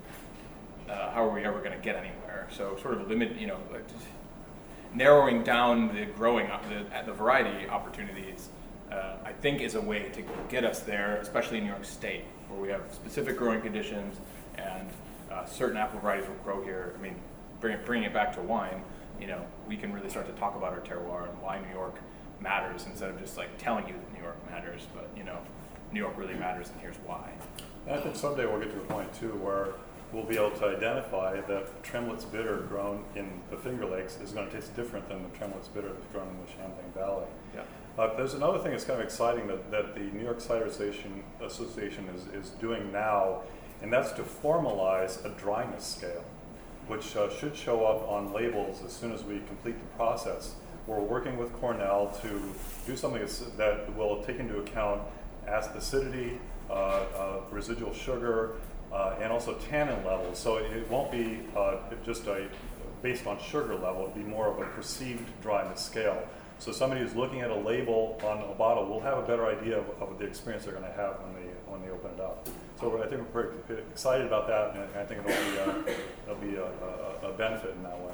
uh, how are we ever going to get anywhere? So sort of limit, you know, like just narrowing down the growing up the, the variety opportunities, uh, I think is a way to get us there, especially in New York State, where we have specific growing conditions and uh, certain apple varieties will grow here. I mean, bring, bringing it back to wine, you know, we can really start to talk about our terroir and why New York matters, instead of just like telling you that New York matters, but you know, New York really matters and here's why. And I think someday we'll get to a point too where we'll be able to identify that Tremlett's bitter grown in the Finger Lakes is going to taste different than the Tremlett's bitter that's grown in the Champlain Valley. Yeah. Uh, there's another thing that's kind of exciting that, that the New York Cider Association, Association is, is doing now, and that's to formalize a dryness scale, which uh, should show up on labels as soon as we complete the process. We're working with Cornell to do something that will take into account acidity, uh, uh, residual sugar, uh, and also tannin levels. So it won't be uh, just a based on sugar level. It'll be more of a perceived dryness scale. So somebody who's looking at a label on a bottle will have a better idea of, of the experience they're going to have when they when they open it up. So I think we're pretty excited about that, and I think it'll be uh, it'll be a, a, a benefit in that way.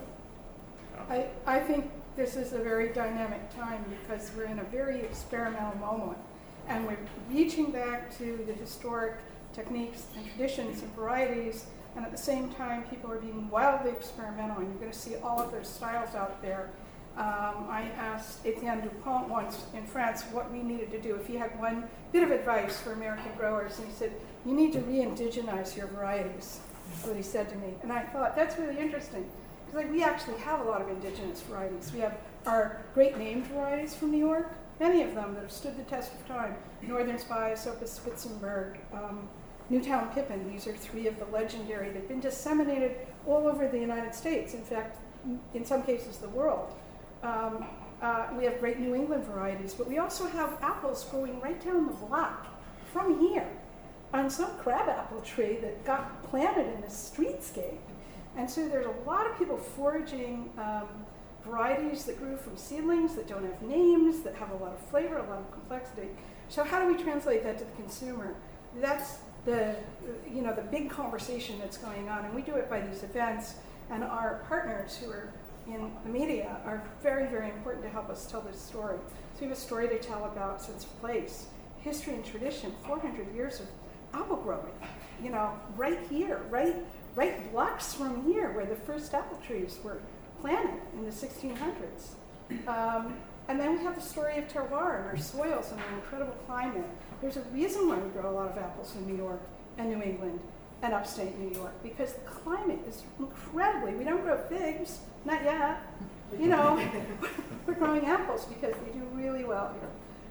I, I think this is a very dynamic time because we're in a very experimental moment, and we're reaching back to the historic techniques and traditions and varieties, and at the same time people are being wildly experimental, and you're going to see all of those styles out there. Um, I asked Etienne Dupont once in France what we needed to do if he had one bit of advice for American growers, and he said, you need to re-indigenize your varieties. That's what he said to me. And I thought, that's really interesting, because like, we actually have a lot of indigenous varieties. We have our great named varieties from New York, many of them that have stood the test of time. Northern Spice, Opus Spitzenberg, um, Newtown Pippin. These are three of the legendary. They've been disseminated all over the United States, in fact, in some cases the world. Um, uh, we have great New England varieties, but we also have apples growing right down the block from here on some crabapple tree that got planted in a streetscape. And so there's a lot of people foraging um, varieties that grew from seedlings that don't have names, that have a lot of flavor, a lot of complexity. So how do we translate that to the consumer? That's the, you know, the big conversation that's going on, and we do it by these events, and our partners who are in the media are very, very important to help us tell this story. So we have a story to tell about Sense of Place, history and tradition, four hundred years of apple growing, you know, right here, right, right blocks from here where the first apple trees were planted in the sixteen hundreds. Um, and then we have the story of terroir and our soils and our incredible climate. There's a reason why we grow a lot of apples in New York and New England and upstate New York, because the climate is incredibly, we don't grow figs, not yet, you know, we're growing apples because we do really well here.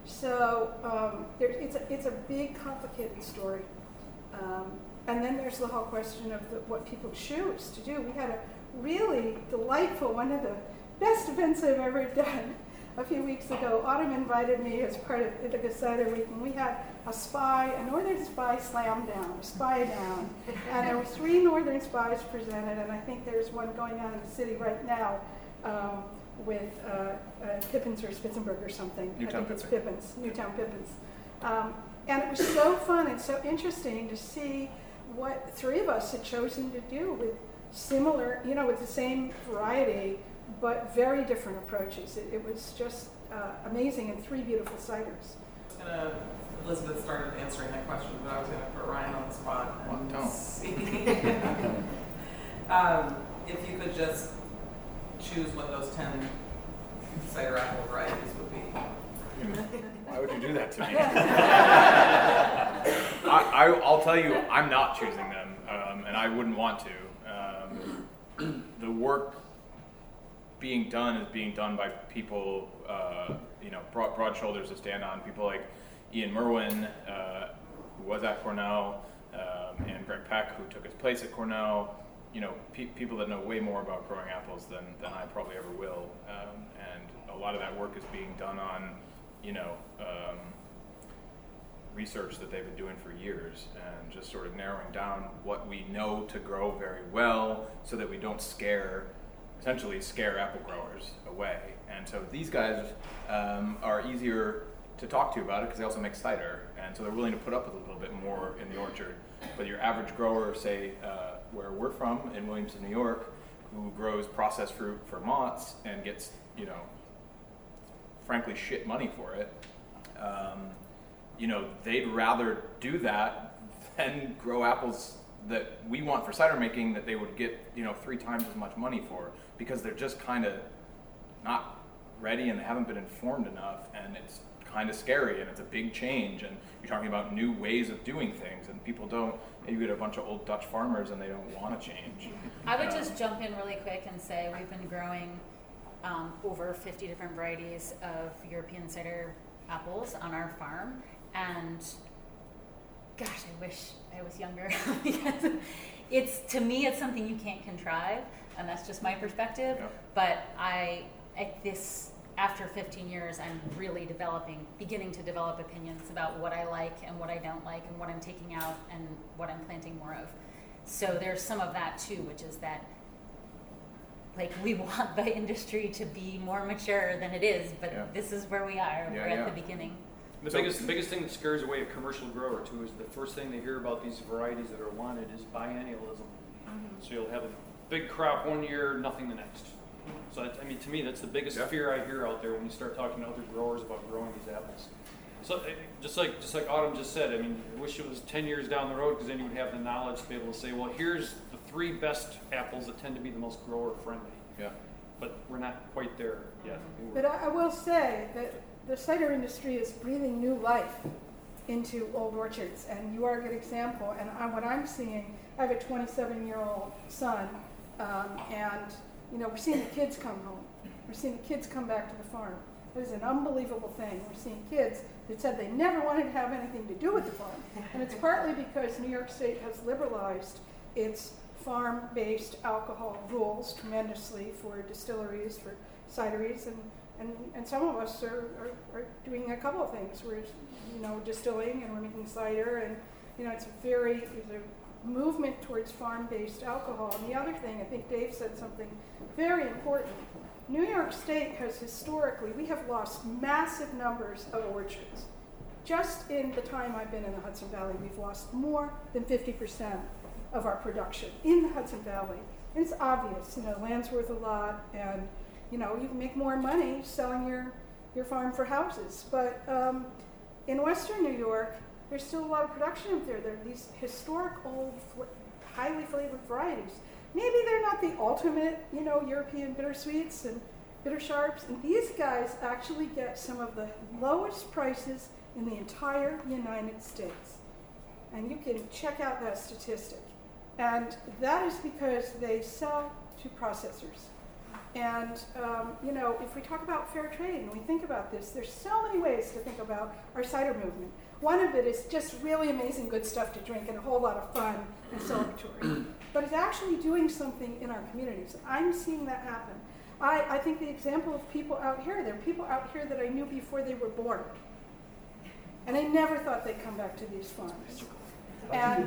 So um, there, it's, a, it's a big, complicated story. Um, and then there's the whole question of the, what people choose to do. We had a really delightful, one of the best events I've ever done. A few weeks ago, Autumn invited me as part of Ithaca Cider Week, and we had a spy, a Northern Spy slam down, a spy down. And there were three Northern Spies presented, and I think there's one going on in the city right now um, with uh, uh, Pippins or Spitzenberg or something. Newtown I think it's Pippin. Pippins, Newtown Pippins. Um, and it was so fun and so interesting to see what three of us had chosen to do with similar, you know, with the same variety, but very different approaches. It, it was just uh, amazing, and three beautiful ciders. Gonna, Elizabeth started answering that question, but I was going to put Ryan on the spot. Well, don't. See. um, if you could just choose what those ten cider apple varieties would be. Why would you do that to me? I, I, I'll tell you, I'm not choosing them, um, and I wouldn't want to. Um, the work being done is being done by people uh, you know broad, broad shoulders to stand on. People like Ian Merwin, uh, who was at Cornell, um, and Greg Peck, who took his place at Cornell. You know, pe- people that know way more about growing apples than, than I probably ever will. Um, and a lot of that work is being done on, you know, um, research that they've been doing for years, and just sort of narrowing down what we know to grow very well so that we don't scare, essentially scare apple growers away. And so these guys um, are easier to talk to about it because they also make cider, and so they're willing to put up with a little bit more in the orchard. But your average grower, say, uh, where we're from in Williamson, New York, who grows processed fruit for Mott's and gets, you know, frankly shit money for it, um, you know, they'd rather do that than grow apples that we want for cider making that they would get, you know, three times as much money for, because they're just kind of not ready and they haven't been informed enough, and it's kind of scary, and it's a big change, and you're talking about new ways of doing things, and people don't, you get a bunch of old Dutch farmers and they don't want to change. I would Um, just jump in really quick and say we've been growing um, over fifty different varieties of European cider apples on our farm, and gosh, I wish I was younger because it's, to me, it's something you can't contrive, and that's just my perspective. Yeah. But I, at this, after fifteen years, I'm really developing, beginning to develop opinions about what I like and what I don't like, and what I'm taking out and what I'm planting more of. So there's some of that too, which is that, like, we want the industry to be more mature than it is, but Yeah. this is where we are. Yeah, We're yeah. at the beginning. The So- biggest, the biggest thing that scares away a commercial grower too is the first thing they hear about these varieties that are wanted is biennialism. So you'll have a big crop one year, nothing the next. So that, I mean, to me, that's the biggest Yeah. fear I hear out there when you start talking to other growers about growing these apples. So eh, just like just like Autumn just said, I mean, I wish it was ten years down the road, because then you would have the knowledge to be able to say, well, here's the three best apples that tend to be the most grower friendly. Yeah. But we're not quite there yet. But I, I will say that the cider industry is breathing new life into old orchards, and you are a good example. And I, what I'm seeing, I have a twenty-seven-year-old son, um, and you know, we're seeing the kids come home. We're seeing the kids come back to the farm. It is an unbelievable thing. We're seeing kids that said they never wanted to have anything to do with the farm, and it's partly because New York State has liberalized its farm-based alcohol rules tremendously for distilleries, for cideries, and And, and some of us are, are, are doing a couple of things. We're, you know, distilling, and we're making cider, and, you know, it's a very, it's a movement towards farm-based alcohol. And the other thing, I think Dave said something very important. New York State has historically, we have lost massive numbers of orchards. Just in the time I've been in the Hudson Valley, we've lost more than fifty percent of our production in the Hudson Valley. And it's obvious, you know, land's worth a lot, and you know, you can make more money selling your, your farm for houses. But um, in Western New York, there's still a lot of production up there. There are these historic old, fl- highly flavored varieties. Maybe they're not the ultimate, you know, European bittersweets and bitter sharps. And these guys actually get some of the lowest prices in the entire United States. And you can check out that statistic. And that is because they sell to processors. And, um, you know, if we talk about fair trade and we think about this, there's so many ways to think about our cider movement. One of it is just really amazing good stuff to drink and a whole lot of fun and celebratory. But it's actually doing something in our communities. I'm seeing that happen. I, I think the example of people out here, there are people out here that I knew before they were born. And I never thought they'd come back to these farms. And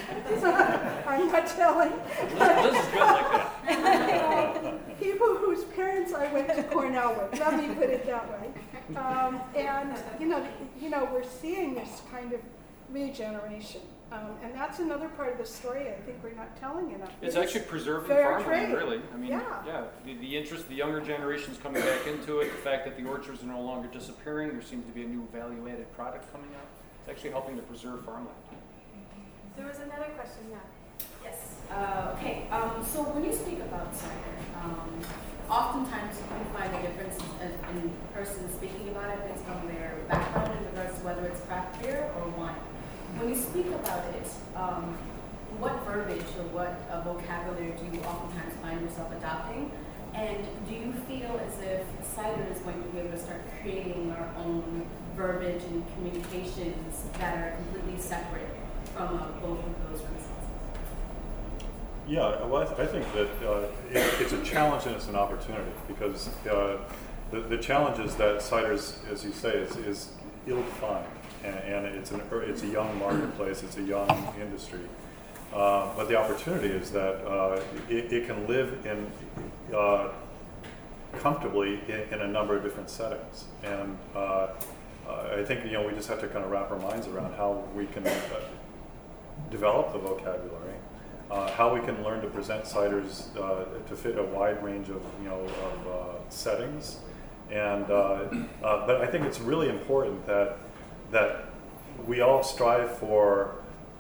I'm not telling. This is good like that. uh, people whose parents I went to Cornell with. Let me put it that way. Um, and you know, you know, we're seeing this kind of regeneration, um, and that's another part of the story I think we're not telling enough. It's It actually is preserving fair farmland, trade. really. I mean, Yeah. yeah, the, the interest, the younger generation's coming back into it. The fact that the orchards are no longer disappearing, there seems to be a new value-added product coming out. It's actually helping to preserve farmland. There was another question, yeah. Yes. Uh, okay. Um, so when you speak about cider, um, oftentimes you find a difference in, in person speaking about it based on their background in regards to whether it's craft beer or wine. When you speak about it, um, what verbiage or what uh, vocabulary do you oftentimes find yourself adopting And do you feel as if cider is going to be able to start creating our own verbiage and communications that are completely separate from uh, both of those resources? Yeah, well, I, th- I think that uh, it, it's a challenge and it's an opportunity because uh, the, the challenge is that ciders, as you say, is, is ill-defined, and, and it's an it's a young marketplace, it's a young industry. Uh, but the opportunity is that uh, it, it can live in uh, comfortably in, in a number of different settings, and uh, I think you know we just have to kind of wrap our minds around how we can uh, develop the vocabulary. Uh, how we can learn to present ciders uh, to fit a wide range of you know of uh, settings, and uh, uh, but I think it's really important that that we all strive for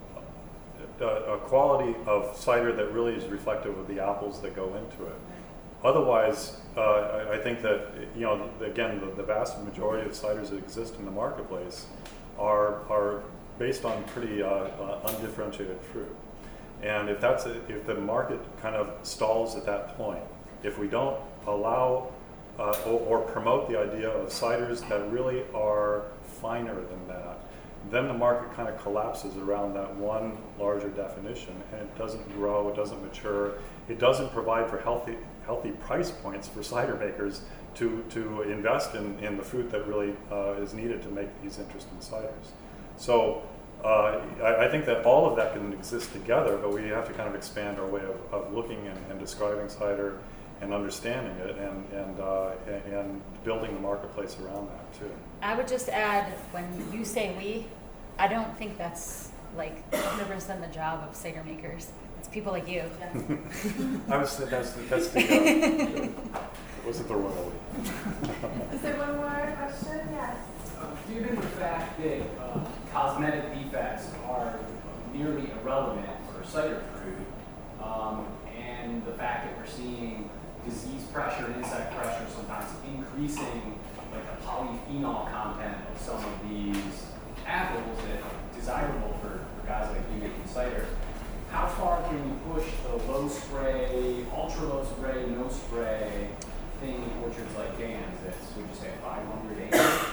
a, a quality of cider that really is reflective of the apples that go into it. Otherwise, uh, I, I think that you know again the, the vast majority of ciders that exist in the marketplace are are based on pretty uh, uh, undifferentiated fruit. And if that's a, if the market kind of stalls at that point, if we don't allow uh, or, or promote the idea of ciders that really are finer than that, then the market kind of collapses around that one larger definition, and it doesn't grow, it doesn't mature, it doesn't provide for healthy healthy price points for cider makers to to invest in, in the fruit that really uh, is needed to make these interesting ciders. So. Uh, I, I think that all of that can exist together, but we have to kind of expand our way of, of looking and, and describing cider and understanding it and and, uh, and and building the marketplace around that too. I would just add, when you say we, I don't think that's like one hundred percent the job of cider makers. It's people like you. I was that's that's the uh, wasn't the royal we. Is there one more question? Yes. Given the fact that uh, cosmetic defects are nearly irrelevant for cider fruit, um, and the fact that we're seeing disease pressure and insect pressure sometimes increasing like the polyphenol content of some of these apples that are desirable for, for guys like you making cider, how far can we push the low spray, ultra low spray, no spray thing in orchards like Dan's that's, would you say, five hundred acres?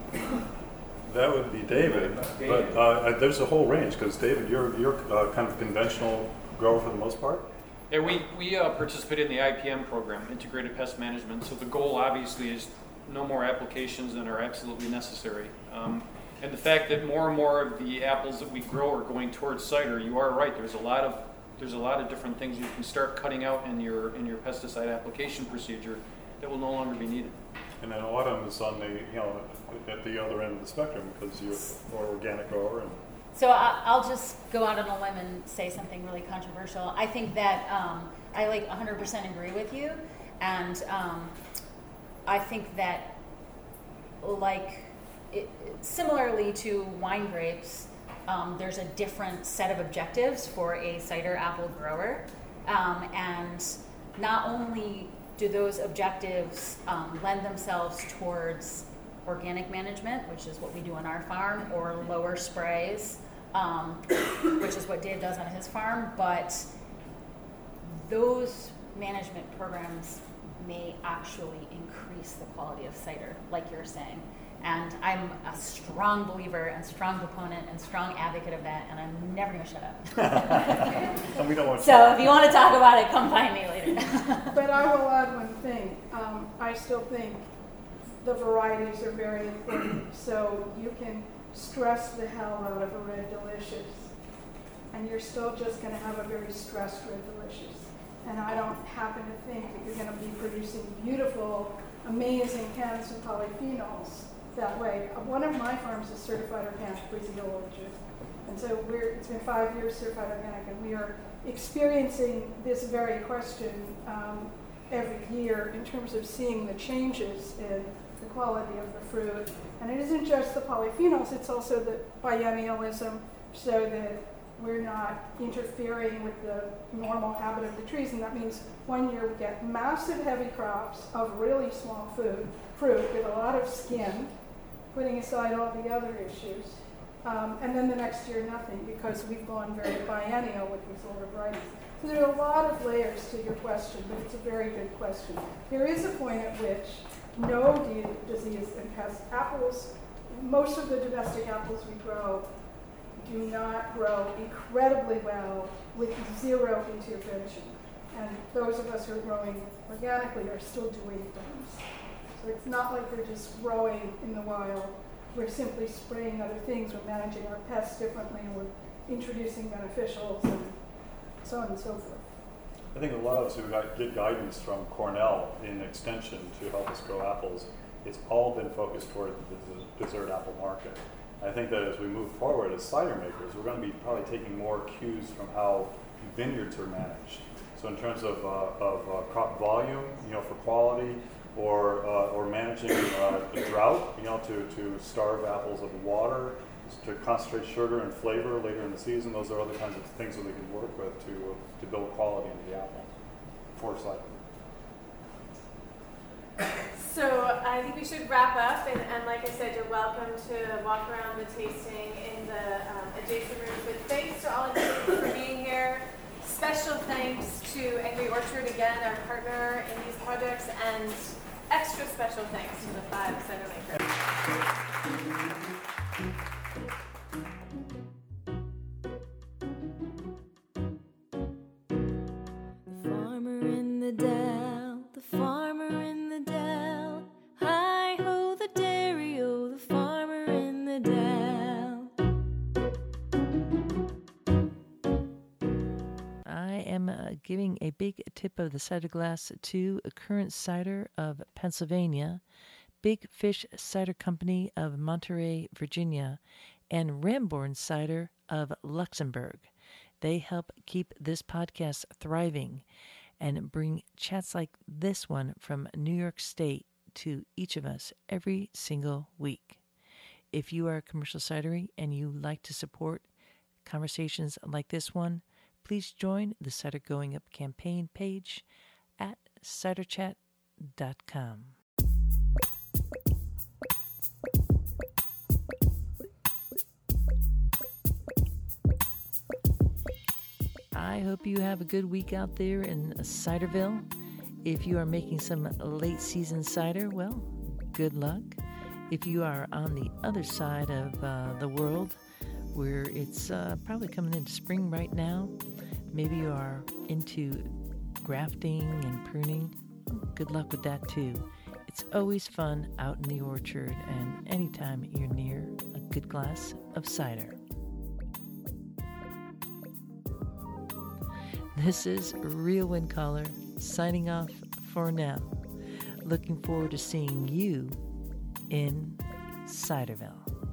That would be David, David. but uh, there's a whole range because David, you're you're uh, kind of conventional grower for the most part. Yeah, we we uh, participate in the I P M program, Integrated Pest Management. So the goal, obviously, is no more applications than are absolutely necessary. Um, and the fact that more and more of the apples that we grow are going towards cider, you are right. There's a lot of there's a lot of different things you can start cutting out in your in your pesticide application procedure that will no longer be needed. And then autumn is on the you know at the other end of the spectrum because you're more organic grower. And So I- I'll just go out on a limb and say something really controversial. I think that um, I like one hundred percent agree with you, and um, I think that like it, similarly to wine grapes, um, there's a different set of objectives for a cider apple grower, um, and not only do those objectives um, lend themselves towards organic management, which is what we do on our farm, or lower sprays, um, which is what Dave does on his farm, but those management programs may actually increase the quality of cider, like you're saying. And I'm a strong believer and strong proponent and strong advocate of that, and I'm never going to shut up. and we don't want so if you want to talk about it, come find me later. But I will add one thing. Um, I still think the varieties are very important. So you can stress the hell out of a Red Delicious, and you're still just going to have a very stressed Red Delicious. And I don't happen to think that you're going to be producing beautiful, amazing cans of polyphenols that way. One of my farms is certified organic Brazil orchard. And so we're, it's been five years certified organic, and we are experiencing this very question um, every year in terms of seeing the changes in the quality of the fruit. And it isn't just the polyphenols, it's also the biennialism, so that we're not interfering with the normal habit of the trees. And that means one year we get massive heavy crops of really small food, fruit with a lot of skin, putting aside all the other issues. Um, and then the next year, nothing, because we've gone very biennial with these older varieties. There are a lot of layers to your question, but it's a very good question. There is a point at which no de- disease infests apples. Most of the domestic apples we grow do not grow incredibly well with zero intervention. And those of us who are growing organically are still doing things. So it's not like they're just growing in the wild. We're simply spraying other things. We're managing our pests differently. We're introducing beneficials and so on and so forth. I think a lot of us who got, get guidance from Cornell in extension to help us grow apples, it's all been focused toward the dessert apple market. I think that as we move forward as cider makers, we're going to be probably taking more cues from how vineyards are managed. So in terms of, uh, of uh, crop volume, you know, for quality, or uh, or managing uh, the drought, you know, to, to starve apples of water, to concentrate sugar and flavor later in the season. Those are other kinds of things that we can work with to uh, to build quality into the apple for cider. So I think we should wrap up, and, and like I said, you're welcome to walk around the tasting in the um, adjacent rooms. But thanks to all of you for being here. Special thanks to Angry Orchard again, our partner in these projects, and extra special thanks to the five cider makers. The farmer in the dell, the farmer in the dell. Hi ho the dairy o, the farmer in the dell. I am uh, giving a big tip of the cider glass to Current Cider of Pennsylvania, Big Fish Cider Company of Monterey, Virginia, and Ramborn Cider of Luxembourg. They help keep this podcast thriving and bring chats like this one from New York State to each of us every single week. If you are a commercial cidery and you like to support conversations like this one, please join the Cider Going Up campaign page at cider chat dot com. I hope you have a good week out there in Ciderville. If you are making some late season cider, well, good luck. If you are on the other side of uh, the world, where it's uh, probably coming into spring right now, maybe you are into grafting and pruning, good luck with that too. It's always fun out in the orchard, and anytime you're near a good glass of cider. This is Real Wind Caller signing off for now. Looking forward to seeing you in Ciderville.